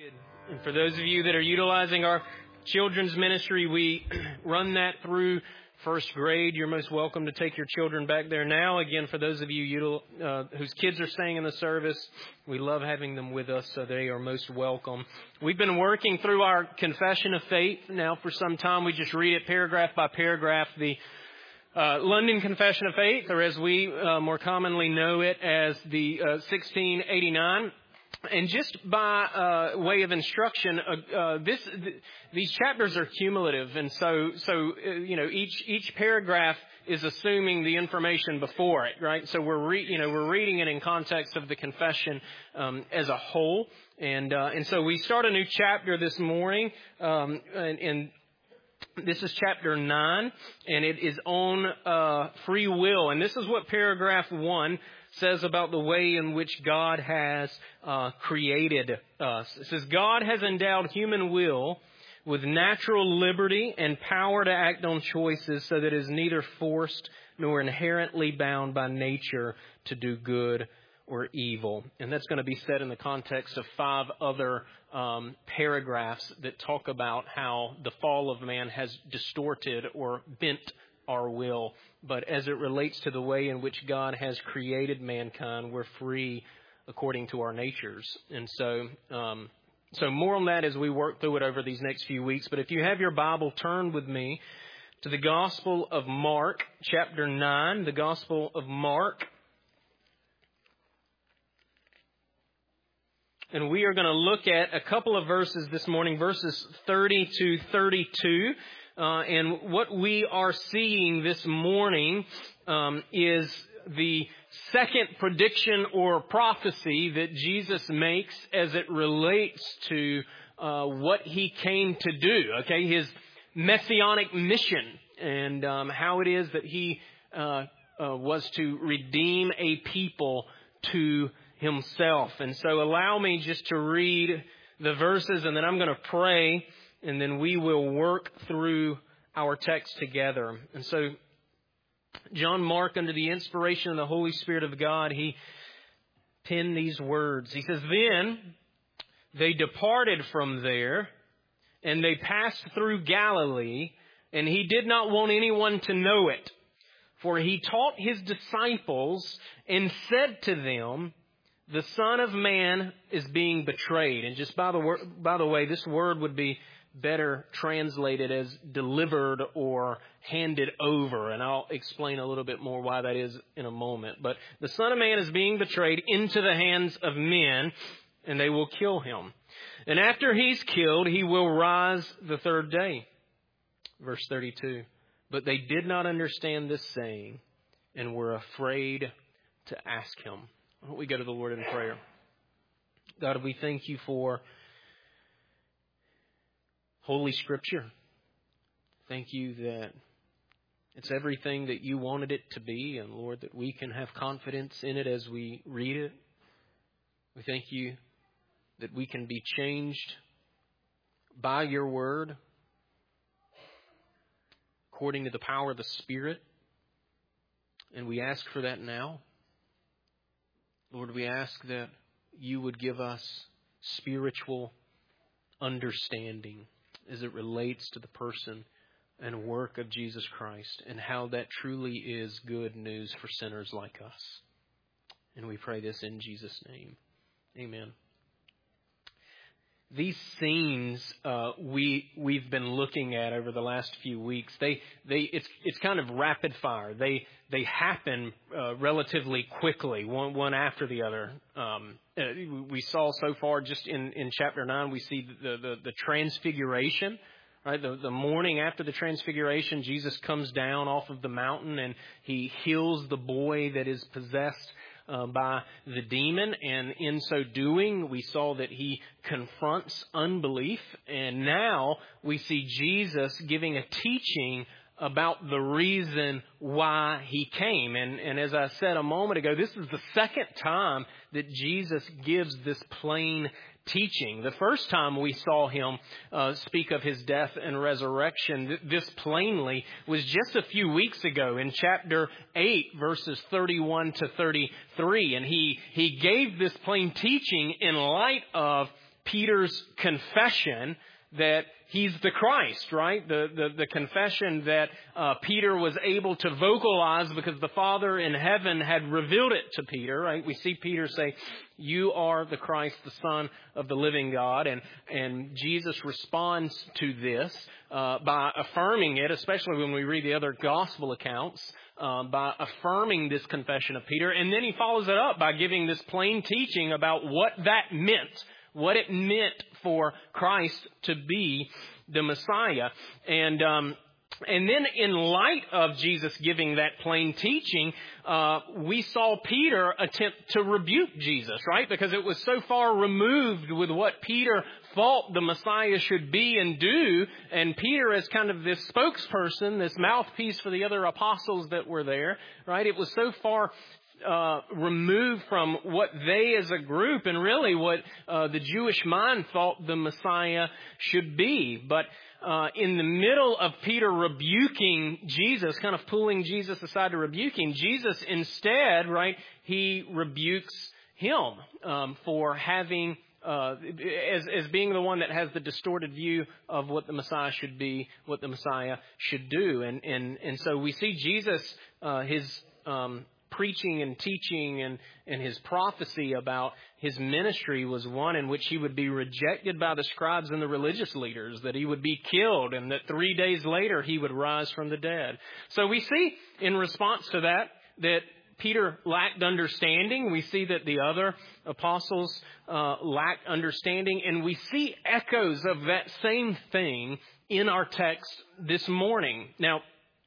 And for those of you that are utilizing our children's ministry, we run that through first grade. You're most welcome to take your children back there now. Again, for those of you whose kids are staying in the service, we love having them with us, so they are most welcome. We've been working through our Confession of Faith now for some time. We just read it paragraph by paragraph. The London Confession of Faith, or as we more commonly know it as the 1689. And just by way of instruction, these chapters are cumulative, and so each paragraph is assuming the information before it, right? So we're reading it in context of the confession as a whole, and so we start a new chapter this morning, and this is chapter 9, and it is on free will, and this is what paragraph 1 says about the way in which God has created us. It says, God has endowed human will with natural liberty and power to act on choices so that it is neither forced nor inherently bound by nature to do good or evil. And that's going to be said in the context of 5 other paragraphs that talk about how the fall of man has distorted or bent our will. But as it relates to the way in which God has created mankind, we're free according to our natures. And so more on that as we work through it over these next few weeks. But if you have your Bible, turn with me to the Gospel of Mark, chapter 9, the Gospel of Mark. And we are going to look at a couple of verses this morning, verses 30 to 32. And what we are seeing this morning is the second prediction or prophecy that Jesus makes as it relates to what he came to do, okay, his messianic mission, and how it is that he was to redeem a people to himself. And so allow me just to read the verses, and then I'm going to pray, and then we will work through our text together. And so John Mark, under the inspiration of the Holy Spirit of God, he penned these words. He says, Then they departed from there, and they passed through Galilee, and he did not want anyone to know it. For he taught his disciples and said to them, the Son of Man is being betrayed. And just by the way, this word would be better translated as delivered or handed over. And I'll explain a little bit more why that is in a moment. But the Son of Man is being betrayed into the hands of men, and they will kill him. And after he's killed, he will rise the third day. Verse 32. But they did not understand this saying and were afraid to ask him. Why don't we go to the Lord in prayer? God, we thank you for Holy Scripture. Thank you that it's everything that you wanted it to be, and Lord, that we can have confidence in it as we read it. We thank you that we can be changed by your word according to the power of the Spirit. And we ask for that now. Lord, we ask that you would give us spiritual understanding as it relates to the person and work of Jesus Christ and how that truly is good news for sinners like us. And we pray this in Jesus' name. Amen. These scenes we've been looking at over the last few weeks, it's kind of rapid fire. They happen relatively quickly, one after the other. We saw so far just in chapter 9, we see the transfiguration. Right, the morning after the transfiguration, Jesus comes down off of the mountain and he heals the boy that is possessed by the demon, and in so doing, we saw that he confronts unbelief, and now we see Jesus giving a teaching about the reason why he came. And as I said a moment ago, this is the second time that Jesus gives this plain teaching. The first time we saw him speak of his death and resurrection, this plainly was just a few weeks ago in chapter 8, verses 31 to 33. And he gave this plain teaching in light of Peter's confession that he's the Christ, right? The confession that Peter was able to vocalize because the Father in heaven had revealed it to Peter, right? We see Peter say, "You are the Christ, the Son of the living God." And Jesus responds to this by affirming it, especially when we read the other gospel accounts, by affirming this confession of Peter. And then he follows it up by giving this plain teaching about what that meant, what it meant for Christ to be the Messiah. And then in light of Jesus giving that plain teaching, we saw Peter attempt to rebuke Jesus, right? Because it was so far removed with what Peter thought the Messiah should be and do. And Peter as kind of this spokesperson, this mouthpiece for the other apostles that were there, right? It was so far removed from what they as a group and really what the Jewish mind thought the Messiah should be. But in the middle of Peter rebuking Jesus, kind of pulling Jesus aside to rebuke him, Jesus instead, right, he rebukes him for having as being the one that has the distorted view of what the Messiah should be, what the Messiah should do. And so we see Jesus, his preaching and teaching and his prophecy about his ministry was one in which he would be rejected by the scribes and the religious leaders, that he would be killed, and that 3 days later he would rise from the dead. So we see in response to that Peter lacked understanding. We see that the other apostles lacked understanding, and we see echoes of that same thing in our text this morning. Now,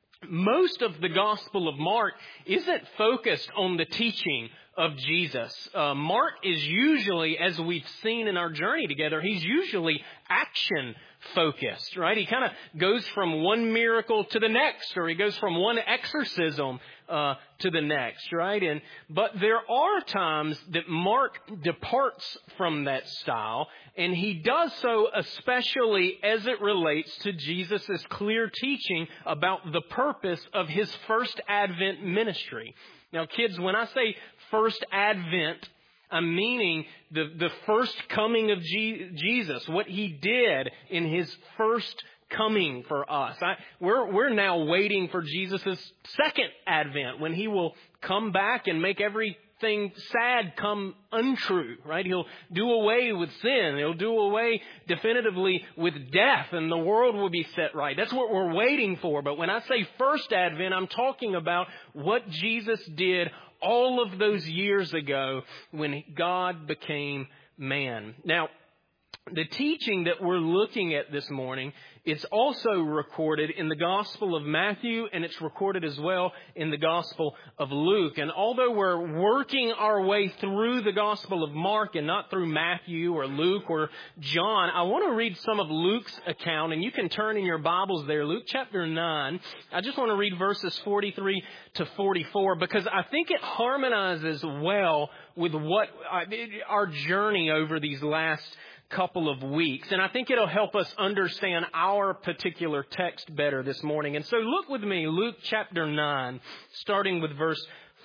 most of the Gospel of Mark isn't focused on the teaching of Jesus. Mark is usually, as we've seen in our journey together, he's usually action focused, right? He kind of goes from one miracle to the next, or he goes from one exorcism to the next, right? But there are times that Mark departs from that style, and he does so especially as it relates to Jesus' clear teaching about the purpose of his first Advent ministry. Now, kids, when I say first Advent, I'm meaning the first coming of Jesus, what he did in his first coming for us. We're now waiting for Jesus' second Advent, when he will come back and make everything sad come untrue, right? He'll do away with sin. He'll do away definitively with death, and the world will be set right. That's what we're waiting for. But when I say first Advent, I'm talking about what Jesus did all of those years ago when God became man. Now, the teaching that we're looking at this morning, it's also recorded in the Gospel of Matthew, and it's recorded as well in the Gospel of Luke. And although we're working our way through the Gospel of Mark and not through Matthew or Luke or John, I want to read some of Luke's account, and you can turn in your Bibles there, Luke chapter 9. I just want to read verses 43 to 44 because I think it harmonizes well with what our journey over these last couple of weeks. And I think it'll help us understand our particular text better this morning. And so look with me, Luke chapter 9, starting with verse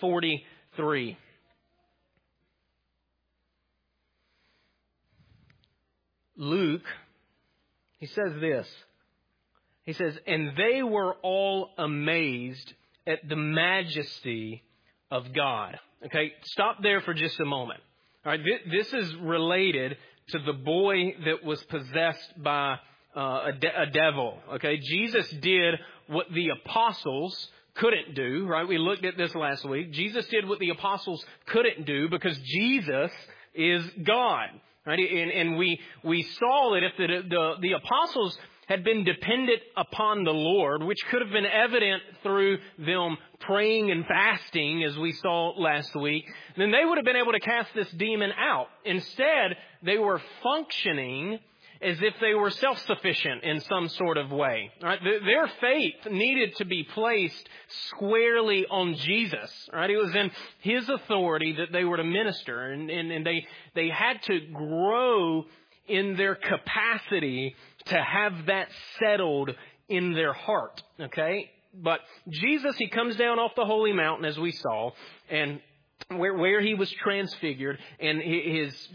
43. Luke, he says this. He says, "And they were all amazed at the majesty of God." Okay, stop there for just a moment. All right, this is related to the boy that was possessed by a devil. Okay, Jesus did what the apostles couldn't do, right? We looked at this last week. Jesus did what the apostles couldn't do because Jesus is God, right? And we saw that if the apostles had been dependent upon the Lord, which could have been evident through them praying and fasting, as we saw last week, then they would have been able to cast this demon out. Instead, they were functioning as if they were self-sufficient in some sort of way. Right? Their faith needed to be placed squarely on Jesus. Right? It was in his authority that they were to minister, and they had to grow in their capacity to have that settled in their heart. Okay? But Jesus, he comes down off the holy mountain, as we saw, and where he was transfigured, and his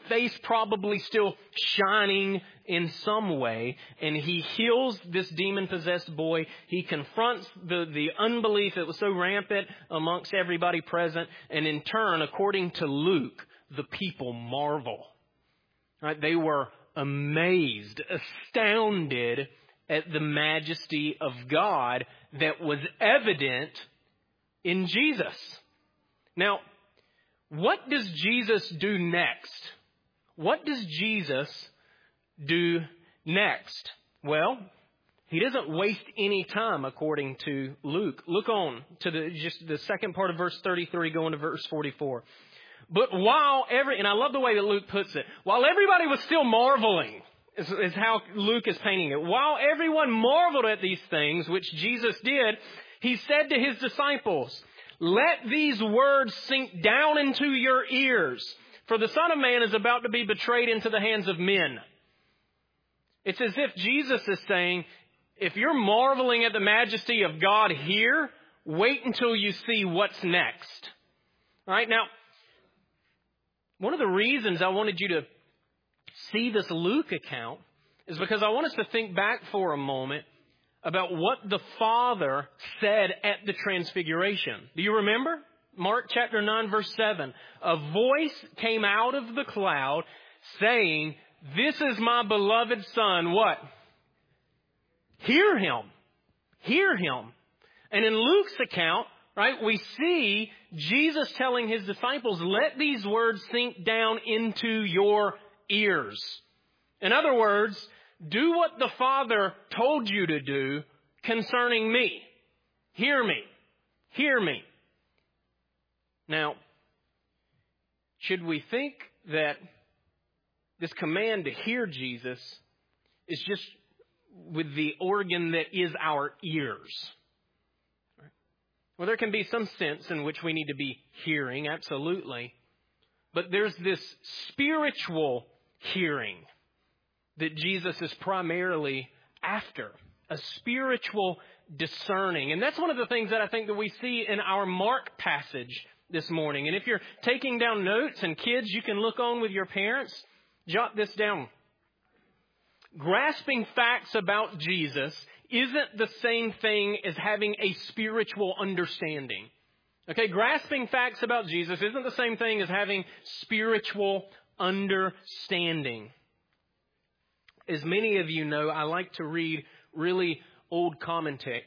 face probably still shining in some way. And he heals this demon-possessed boy. He confronts the unbelief that was so rampant amongst everybody present. And in turn, according to Luke, the people marvel. Right? They were amazed, astounded at the majesty of God that was evident in Jesus. Now, what does Jesus do next? What does Jesus do next? Well, he doesn't waste any time according to Luke. Look on to just the second part of verse 33 going to verse 44. But and I love the way that Luke puts it, while everybody was still marveling, is how Luke is painting it. While everyone marveled at these things, which Jesus did, he said to his disciples, "Let these words sink down into your ears, for the Son of Man is about to be betrayed into the hands of men." It's as if Jesus is saying, if you're marveling at the majesty of God here, wait until you see what's next. All right, now, one of the reasons I wanted you to see this Luke account is because I want us to think back for a moment about what the Father said at the Transfiguration. Do you remember? Mark chapter 9, verse 7. A voice came out of the cloud saying, "This is my beloved Son." What? Hear him. Hear him. And in Luke's account, right, we see Jesus telling his disciples, let these words sink down into your ears. In other words, do what the Father told you to do concerning me. Hear me. Hear me. Now, should we think that this command to hear Jesus is just with the organ that is our ears? Well, there can be some sense in which we need to be hearing, absolutely. But there's this spiritual hearing that Jesus is primarily after, a spiritual discerning. And that's one of the things that I think that we see in our Mark passage this morning. And if you're taking down notes, and kids, you can look on with your parents, jot this down. Grasping facts about Jesus isn't the same thing as having a spiritual understanding. Okay, grasping facts about Jesus isn't the same thing as having spiritual understanding. As many of you know, I like to read really old commentaries.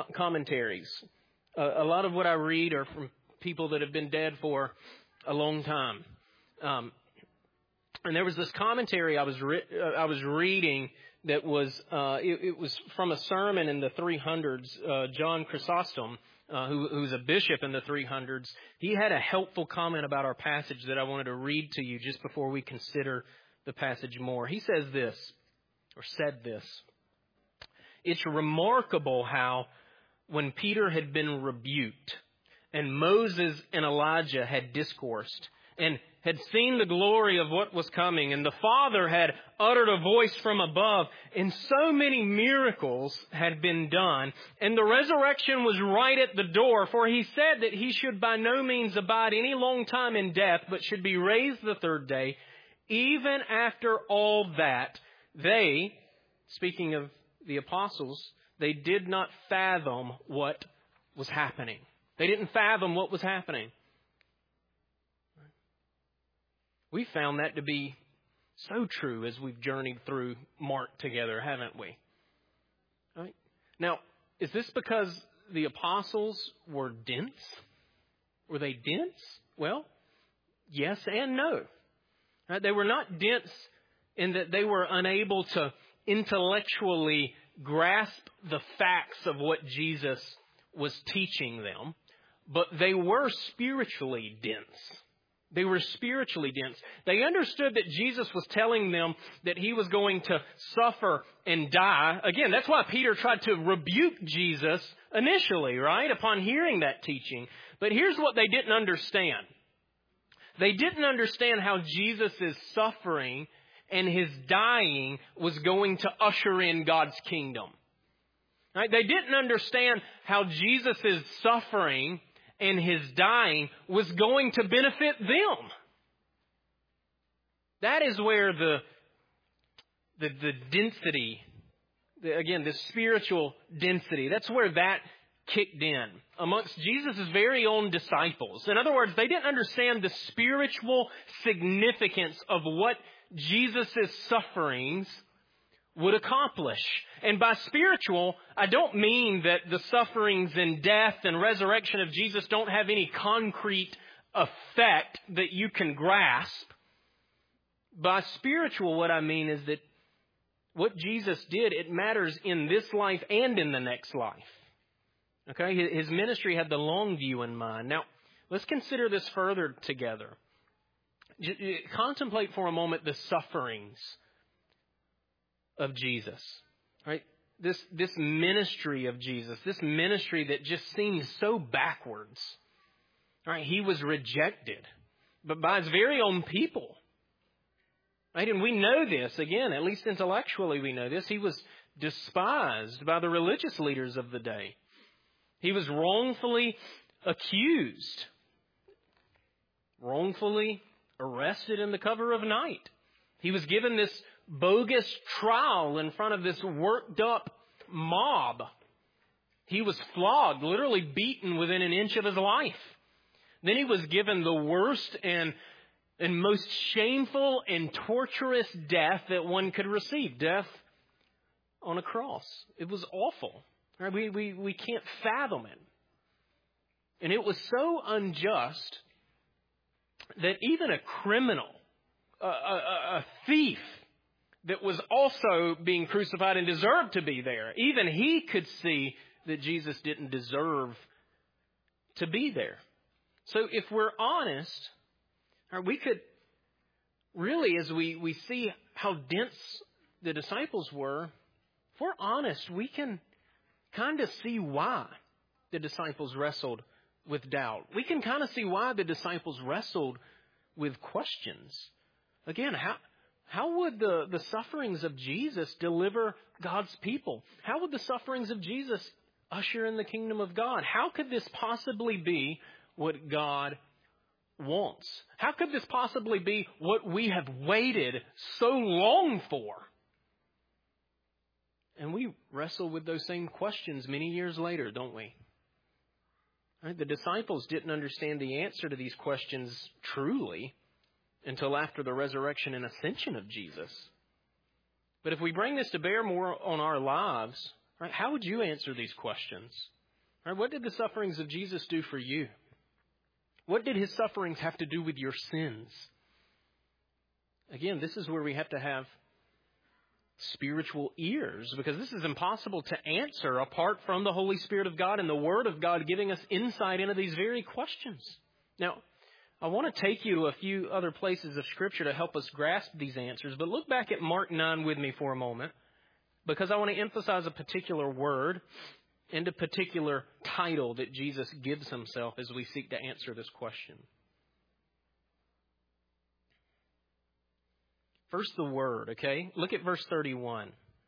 A lot of what I read are from people that have been dead for a long time. And there was this commentary I was reading that was it was from a sermon in the 300s. John Chrysostom, who's a bishop in the 300s, he had a helpful comment about our passage that I wanted to read to you just before we consider the passage more. He says this, or said this: "It's remarkable how, when Peter had been rebuked, and Moses and Elijah had discoursed, and had seen the glory of what was coming, and the Father had uttered a voice from above, and so many miracles had been done, and the resurrection was right at the door, for he said that he should by no means abide any long time in death, but should be raised the third day. Even after all that, they," speaking of the apostles, "they did not fathom what was happening." They didn't fathom what was happening. We found that to be so true as we've journeyed through Mark together, haven't we? Right? Now, is this because the apostles were dense? Were they dense? Well, yes and no. Right? They were not dense in that they were unable to intellectually grasp the facts of what Jesus was teaching them, but they were spiritually dense. They were spiritually dense. They understood that Jesus was telling them that he was going to suffer and die. Again, that's why Peter tried to rebuke Jesus initially, right, upon hearing that teaching. But here's what they didn't understand. They didn't understand how Jesus' suffering and his dying was going to usher in God's kingdom. Right? They didn't understand how Jesus' suffering and his dying was going to benefit them. That is where the density, the spiritual density, that's where that kicked in amongst Jesus' very own disciples. In other words, they didn't understand the spiritual significance of what Jesus' sufferings would accomplish. And by spiritual, I don't mean that the sufferings and death and resurrection of Jesus don't have any concrete effect that you can grasp. By spiritual, what I mean is that what Jesus did, it matters in this life and in the next life. Okay, his ministry had the long view in mind. Now, let's consider this further together. Contemplate for a moment the sufferings of Jesus, right? This ministry of Jesus, this ministry that just seems so backwards. Right? He was rejected, but by his very own people. Right? And we know this, again, at least intellectually we know this. He was despised by the religious leaders of the day. He was wrongfully accused, wrongfully arrested in the cover of night. He was given this bogus trial in front of this worked up mob. He was flogged, literally beaten within an inch of his life. Then he was given the worst and most shameful and torturous death that one could receive, death on a cross. It was awful. Right? We can't fathom it. And it was so unjust that even a criminal, a thief that was also being crucified and deserved to be there, even he could see that Jesus didn't deserve to be there. So if we're honest, we could really, as we see how dense the disciples were, if we're honest, we can kind of see why the disciples wrestled with doubt. We can kind of see why the disciples wrestled with questions. Again, how would the sufferings of Jesus deliver God's people? How would the sufferings of Jesus usher in the kingdom of God? How could this possibly be what God wants? How could this possibly be what we have waited so long for? And we wrestle with those same questions many years later, don't we? Right? The disciples didn't understand the answer to these questions truly until after the resurrection and ascension of Jesus. But if we bring this to bear more on our lives, right, how would you answer these questions? Right, what did the sufferings of Jesus do for you? What did his sufferings have to do with your sins? Again, this is where we have to have spiritual ears, because this is impossible to answer apart from the Holy Spirit of God and the Word of God giving us insight into these very questions. Now, I want to take you to a few other places of Scripture to help us grasp these answers, but look back at Mark 9 with me for a moment, because I want to emphasize a particular word and a particular title that Jesus gives himself as we seek to answer this question. First, the word, okay? Look at verse 31.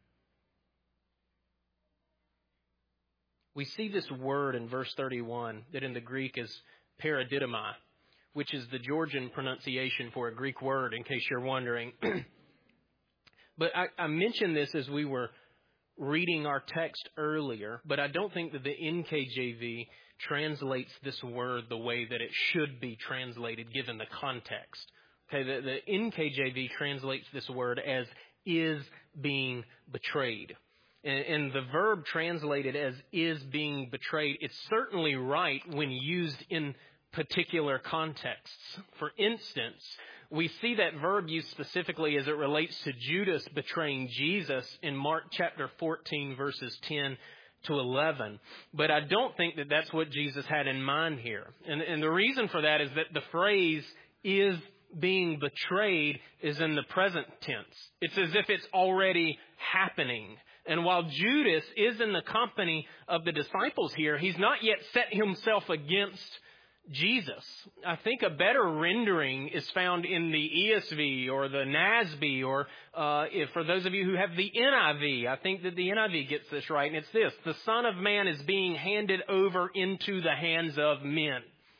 We see this word in verse 31 that in the Greek is paradidomai, which is the Georgian pronunciation for a Greek word, in case you're wondering. But I mentioned this as we were reading our text earlier, but I don't think that the NKJV translates this word the way that it should be translated given the context. Okay, the NKJV translates this word as is being betrayed. And the verb translated as is being betrayed, it's certainly right when used in particular contexts. For instance, we see that verb used specifically as it relates to Judas betraying Jesus in Mark chapter 14, verses 10 to 11. But I don't think that that's what Jesus had in mind here. And the reason for that is that the phrase is being betrayed is in the present tense. It's as if it's already happening. And while Judas is in the company of the disciples here, he's not yet set himself against Jesus. I think a better rendering is found in the ESV or the NASB, or for those of you who have the NIV, I think that the NIV gets this right, and it's this: the Son of Man is being handed over into the hands of men.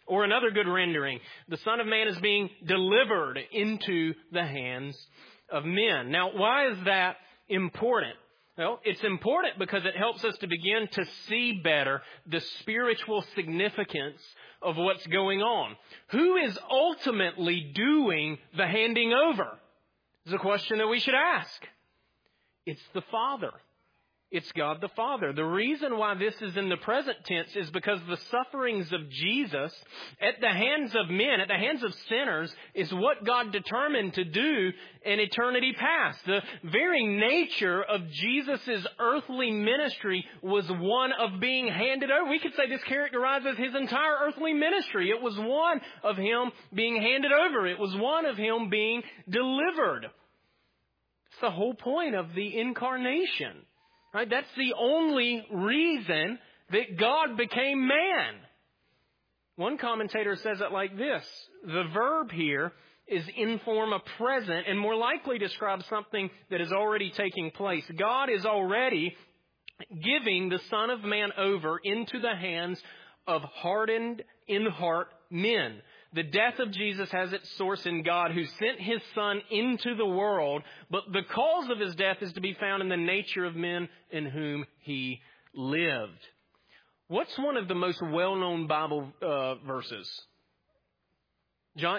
Or another good rendering, the Son of Man is being delivered into the hands of men. Now, why is that important? Well, it's important because it helps us to begin to see better the spiritual significance of what's going on. Who is ultimately doing the handing over? Is a question that we should ask. It's the Father. It's God the Father. The reason why this is in the present tense is because the sufferings of Jesus at the hands of men, at the hands of sinners, is what God determined to do in eternity past. The very nature of Jesus' earthly ministry was one of being handed over. We could say this characterizes his entire earthly ministry. It was one of him being handed over. It was one of him being delivered. It's the whole point of the incarnation. Right? That's the only reason that God became man. One commentator says it like this. The verb here is in form of present and more likely describes something that is already taking place. God is already giving the Son of Man over into the hands of hardened in heart men. The death of Jesus has its source in God who sent his Son into the world, but the cause of his death is to be found in the nature of men in whom he lived. What's one of the most well-known Bible verses? John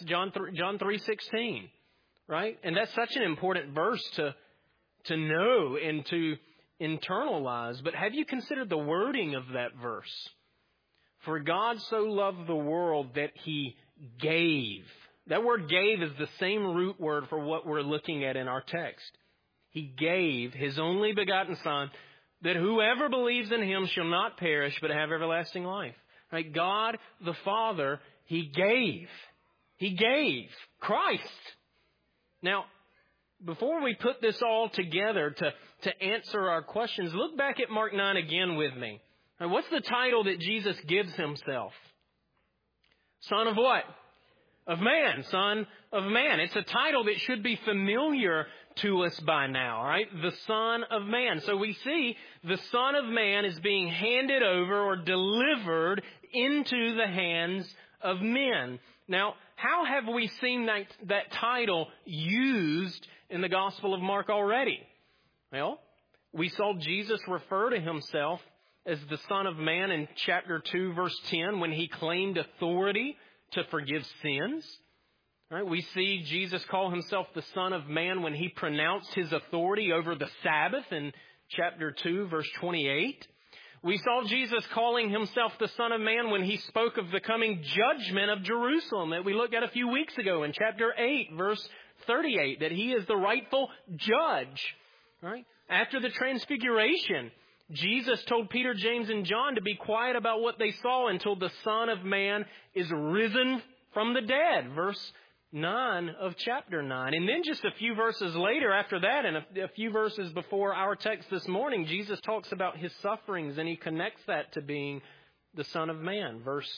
3:16, right? And that's such an important verse to know and to internalize. But have you considered the wording of that verse? For God so loved the world that he gave. That word gave is the same root word for what we're looking at in our text. He gave his only begotten Son, that whoever believes in him shall not perish, but have everlasting life. Right? God the Father, he gave. He gave Christ. Now, before we put this all together to answer our questions, look back at Mark 9 again with me. Now, what's the title that Jesus gives himself? Son of what? Of man. Son of man. It's a title that should be familiar to us by now, right? The Son of Man. So we see the Son of Man is being handed over or delivered into the hands of men. Now, how have we seen that title used in the Gospel of Mark already? Well, we saw Jesus refer to himself as the Son of Man in chapter 2, verse 10, when he claimed authority to forgive sins. Right? We see Jesus call himself the Son of Man when he pronounced his authority over the Sabbath in chapter 2, verse 28. We saw Jesus calling himself the Son of Man when he spoke of the coming judgment of Jerusalem that we looked at a few weeks ago in chapter 8, verse 38, that he is the rightful judge. Right? After the transfiguration, Jesus told Peter, James, and John to be quiet about what they saw until the Son of Man is risen from the dead. Verse 9 of chapter 9. And then just a few verses later after that, and a few verses before our text this morning, Jesus talks about his sufferings, and he connects that to being the Son of Man. Verse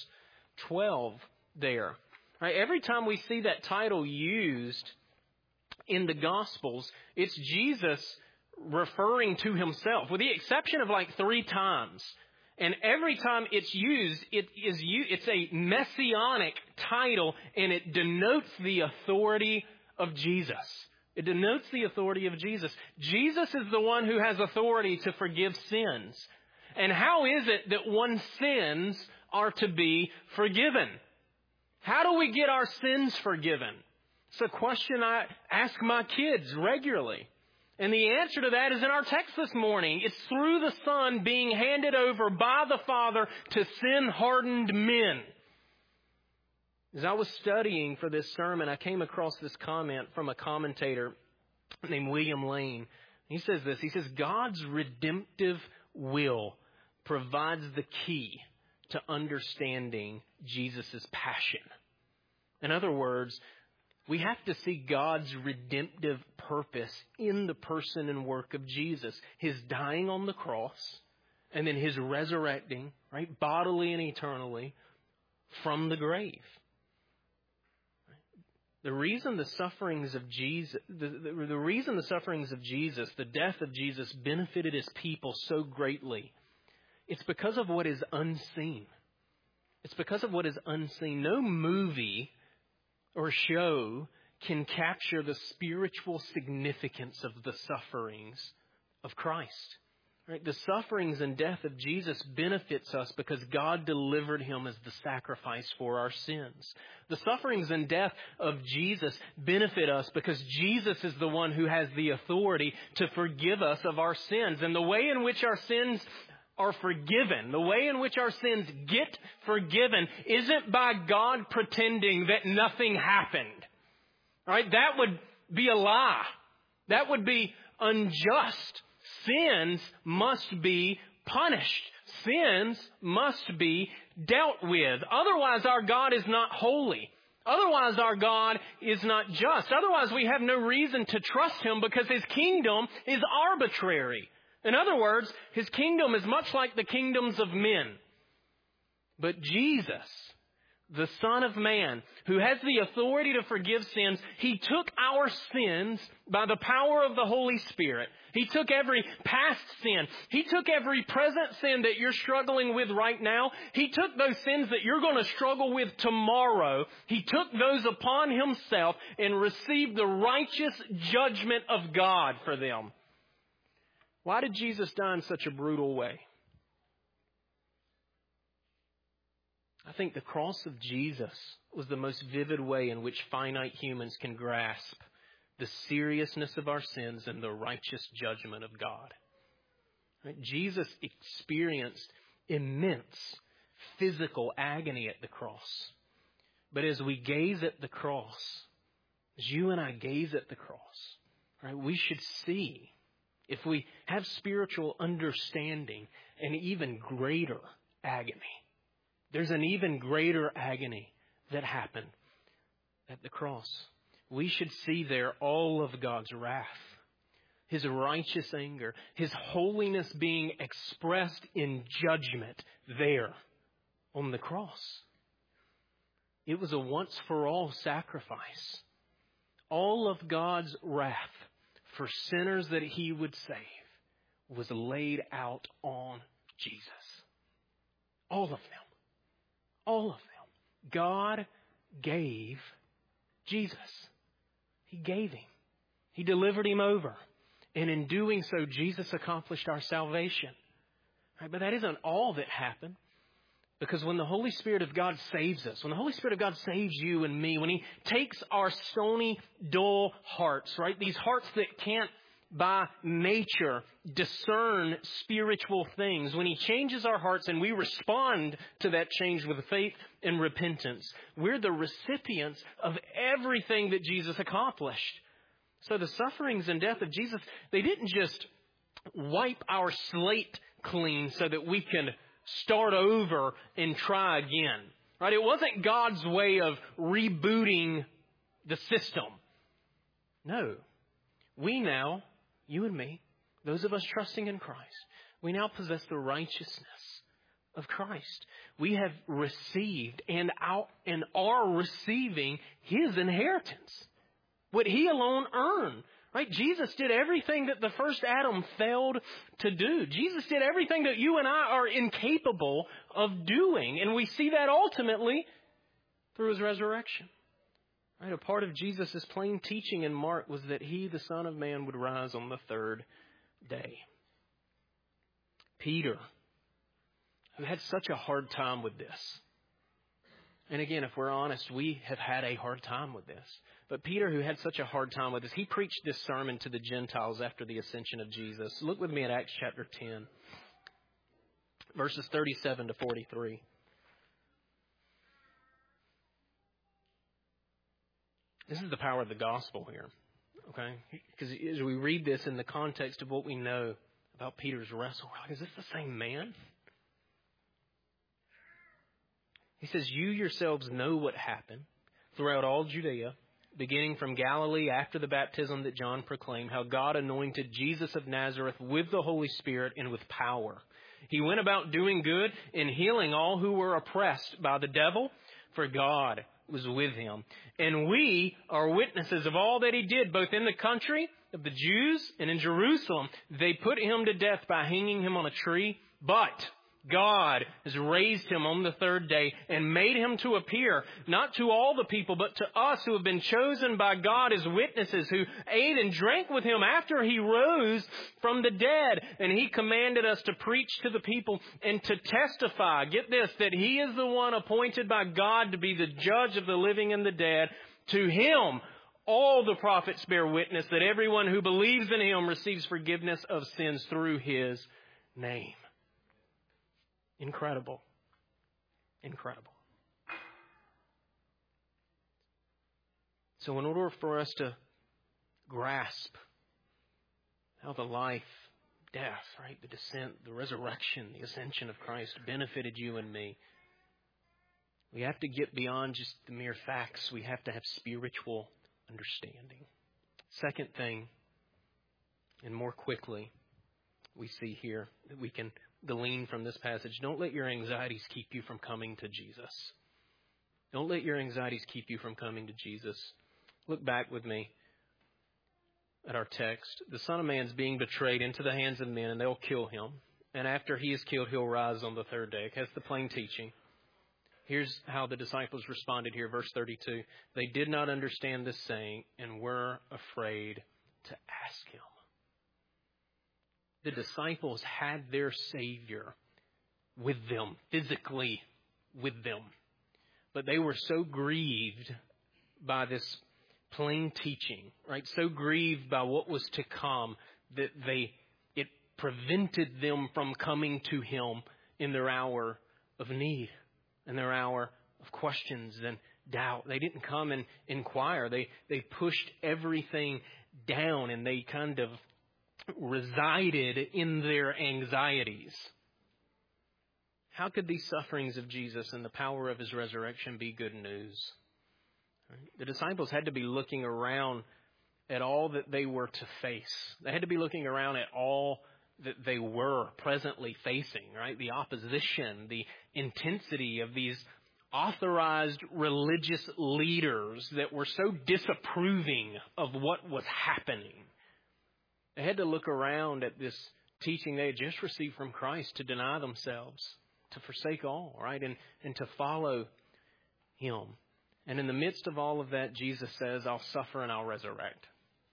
12 there. Right, every time we see that title used in the Gospels, it's Jesus referring to himself, with the exception of like 3 times. And every time it's used, it's a messianic title, and it denotes the authority of Jesus. It denotes the authority of Jesus. Jesus is the one who has authority to forgive sins. And how is it that one's sins are to be forgiven? How do we get our sins forgiven? It's a question I ask my kids regularly. And the answer to that is in our text this morning. It's through the Son being handed over by the Father to sin-hardened men. As I was studying for this sermon, I came across this comment from a commentator named William Lane. He says this. He says, God's redemptive will provides the key to understanding Jesus' passion. In other words, we have to see God's redemptive purpose in the person and work of Jesus. His dying on the cross and then his resurrecting, right, bodily and eternally from the grave. The reason the sufferings of Jesus, the reason the sufferings of Jesus, the death of Jesus benefited his people so greatly, it's because of what is unseen. It's because of what is unseen. No movie or show can capture the spiritual significance of the sufferings of Christ. Right? The sufferings and death of Jesus benefits us because God delivered him as the sacrifice for our sins. The sufferings and death of Jesus benefit us because Jesus is the one who has the authority to forgive us of our sins. And the way in which our sins are forgiven, the way in which our sins get forgiven, isn't by God pretending that nothing happened. Right? That would be a lie. That would be unjust. Sins must be punished. Sins must be dealt with. Otherwise, our God is not holy. Otherwise, our God is not just. Otherwise, we have no reason to trust him because his kingdom is arbitrary. In other words, his kingdom is much like the kingdoms of men. But Jesus, the Son of Man, who has the authority to forgive sins, he took our sins by the power of the Holy Spirit. He took every past sin. He took every present sin that you're struggling with right now. He took those sins that you're going to struggle with tomorrow. He took those upon himself and received the righteous judgment of God for them. Why did Jesus die in such a brutal way? I think the cross of Jesus was the most vivid way in which finite humans can grasp the seriousness of our sins and the righteous judgment of God. Right? Jesus experienced immense physical agony at the cross. But as we gaze at the cross, as you and I gaze at the cross, right, we should see, if we have spiritual understanding, an even greater agony. There's an even greater agony that happened at the cross. We should see there all of God's wrath, his righteous anger, his holiness being expressed in judgment there on the cross. It was a once-for-all sacrifice. All of God's wrath for sinners that he would save was laid out on Jesus. All of them. All of them. God gave Jesus. He gave him. He delivered him over. And in doing so, Jesus accomplished our salvation. Right? But that isn't all that happened. Because when the Holy Spirit of God saves us, when the Holy Spirit of God saves you and me, when he takes our stony, dull hearts, right? These hearts that can't by nature discern spiritual things, when he changes our hearts and we respond to that change with faith and repentance, we're the recipients of everything that Jesus accomplished. So the sufferings and death of Jesus, they didn't just wipe our slate clean so that we can start over and try again. Right? It wasn't God's way of rebooting the system. No. We now, you and me, those of us trusting in Christ, we now possess the righteousness of Christ. We have received and are receiving his inheritance. What he alone earned. Right? Jesus did everything that the first Adam failed to do. Jesus did everything that you and I are incapable of doing. And we see that ultimately through his resurrection. Right? A part of Jesus' plain teaching in Mark was that he, the Son of Man, would rise on the third day. Peter, who had such a hard time with this. And again, if we're honest, we have had a hard time with this. But Peter, who had such a hard time with this, he preached this sermon to the Gentiles after the ascension of Jesus. Look with me at Acts chapter 10, verses 37 to 43. This is the power of the gospel here, okay? Because as we read this in the context of what we know about Peter's wrestle, we're like, is this the same man? He says, you yourselves know what happened throughout all Judea, beginning from Galilee after the baptism that John proclaimed, how God anointed Jesus of Nazareth with the Holy Spirit and with power. He went about doing good and healing all who were oppressed by the devil, for God was with him. And we are witnesses of all that he did, both in the country of the Jews and in Jerusalem. They put him to death by hanging him on a tree, but God has raised him on the third day and made him to appear, not to all the people, but to us who have been chosen by God as witnesses, who ate and drank with him after he rose from the dead. And he commanded us to preach to the people and to testify, get this, that he is the one appointed by God to be the judge of the living and the dead. To him, all the prophets bear witness that everyone who believes in him receives forgiveness of sins through his name. Incredible. Incredible. So in order for us to grasp how the life, death, right, the descent, the resurrection, the ascension of Christ benefited you and me, we have to get beyond just the mere facts. We have to have spiritual understanding. Second thing, and more quickly, we see here that we can glean from this passage. Don't let your anxieties keep you from coming to Jesus. Don't let your anxieties keep you from coming to Jesus. Look back with me at our text. The Son of Man is being betrayed into the hands of men, and they'll kill him. And after he is killed, he'll rise on the third day. That's the plain teaching. Here's how the disciples responded here, verse 32. They did not understand this saying and were afraid to ask him. The disciples had their Savior with them, physically with them. But they were so grieved by this plain teaching, right? So grieved by what was to come that it prevented them from coming to him in their hour of need, in their hour of questions and doubt. They didn't come and inquire. They pushed everything down, and they kind of resided in their anxieties. How could these sufferings of Jesus and the power of his resurrection be good news? The disciples had to be looking around at all that they were to face. They had to be looking around at all that they were presently facing, right? The opposition, the intensity of these authorized religious leaders that were so disapproving of what was happening. They had to look around at this teaching they had just received from Christ to deny themselves, to forsake all, right? And to follow him. And in the midst of all of that, Jesus says, I'll suffer and I'll resurrect.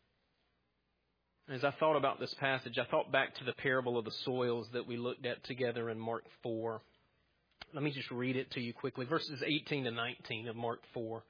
As I thought about this passage, I thought back to the parable of the soils that we looked at together in Mark 4. Let me just read it to you quickly. Verses 18 to 19 of Mark 4.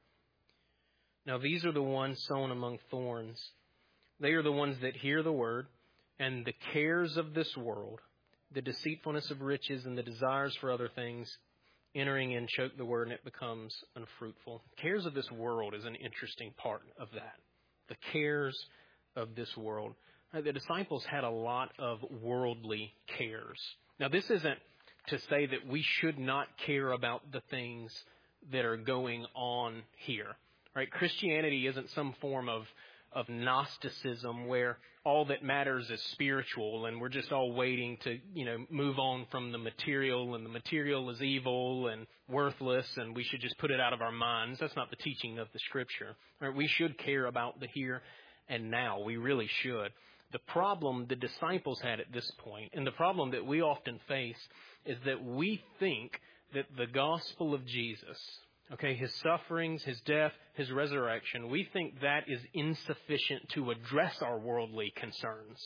Now these are the ones sown among thorns. They are the ones that hear the word, and the cares of this world, the deceitfulness of riches and the desires for other things, entering in, choke the word, and it becomes unfruitful. Cares of this world is an interesting part of that. The cares of this world. The disciples had a lot of worldly cares. Now, this isn't to say that we should not care about the things that are going on here. Right? Christianity isn't some form of Gnosticism where all that matters is spiritual and we're just all waiting to, move on from the material, and the material is evil and worthless and we should just put it out of our minds. That's not the teaching of the Scripture. Right? We should care about the here and now. We really should. The problem the disciples had at this point, and the problem that we often face, is that we think that the gospel of Jesus, his sufferings, his death, his resurrection, we think that is insufficient to address our worldly concerns.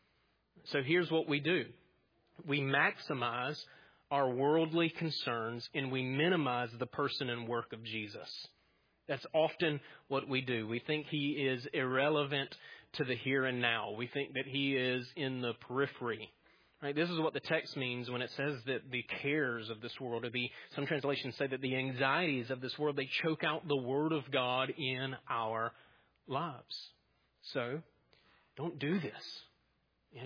So here's what we do. We maximize our worldly concerns and we minimize the person and work of Jesus. That's often what we do. We think he is irrelevant to the here and now. We think that he is in the periphery. Right? This is what the text means when it says that the cares of this world, some translations say that the anxieties of this world, they choke out the word of God in our lives. So, don't do this.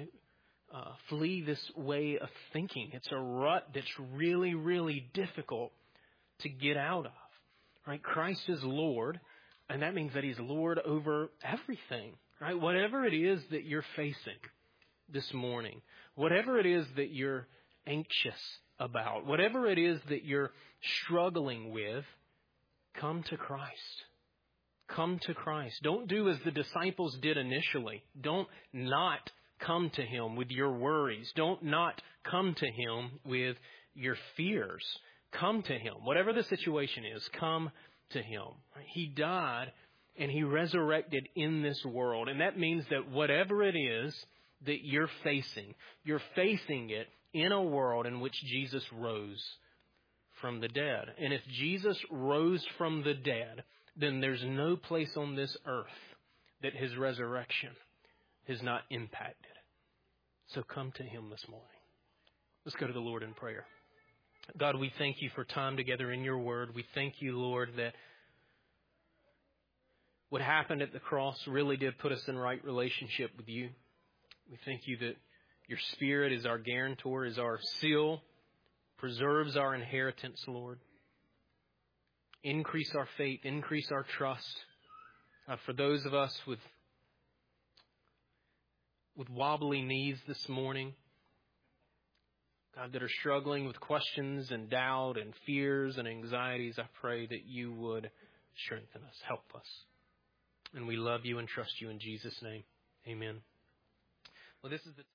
Flee this way of thinking. It's a rut that's really, really difficult to get out of. Right? Christ is Lord, and that means that he's Lord over everything. Right? Whatever it is that you're facing this morning, whatever it is that you're anxious about, whatever it is that you're struggling with, come to Christ. Come to Christ. Don't do as the disciples did initially. Don't not come to Him with your worries. Don't not come to Him with your fears. Come to Him. Whatever the situation is, come to Him. He died and He resurrected in this world. And that means that whatever it is that you're facing it in a world in which Jesus rose from the dead. And if Jesus rose from the dead, then there's no place on this earth that His resurrection has not impacted. So come to Him this morning. Let's go to the Lord in prayer. God, we thank You for time together in Your Word. We thank You, Lord, that what happened at the cross really did put us in right relationship with You. We thank You that Your Spirit is our guarantor, is our seal, preserves our inheritance, Lord. Increase our faith, increase our trust. For those of us with wobbly knees this morning, God, that are struggling with questions and doubt and fears and anxieties, I pray that You would strengthen us, help us. And we love You and trust You in Jesus' name. Amen. Well, this is the